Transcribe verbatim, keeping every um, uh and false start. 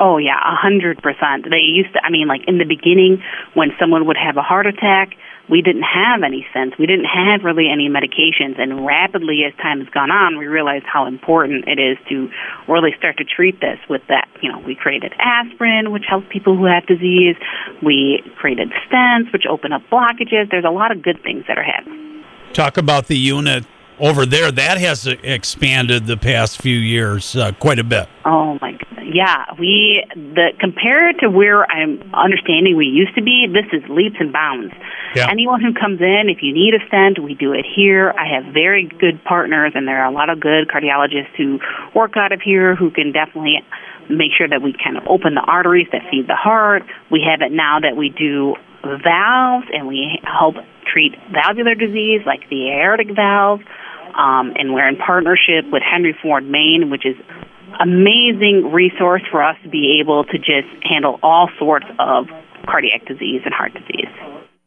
Oh, yeah, a hundred percent. They used to, I mean, like in the beginning, when someone would have a heart attack, we didn't have any stents. We didn't have really any medications. And rapidly, as time has gone on, we realized how important it is to really start to treat this with that. You know, we created aspirin, which helps people who have disease. We created stents, which open up blockages. There's a lot of good things that are happening. Talk about the unit over there. That has expanded the past few years uh, quite a bit. Oh, my goodness. Yeah, we, the compared to where I'm understanding we used to be, this is leaps and bounds. Yeah. Anyone who comes in, if you need a stent, we do it here. I have very good partners, and there are a lot of good cardiologists who work out of here who can definitely make sure that we kind of open the arteries that feed the heart. We have it now that we do valves, and we help treat valvular disease like the aortic valve. Um, and we're in partnership with Henry Ford, Maine, which is amazing resource for us to be able to just handle all sorts of cardiac disease and heart disease.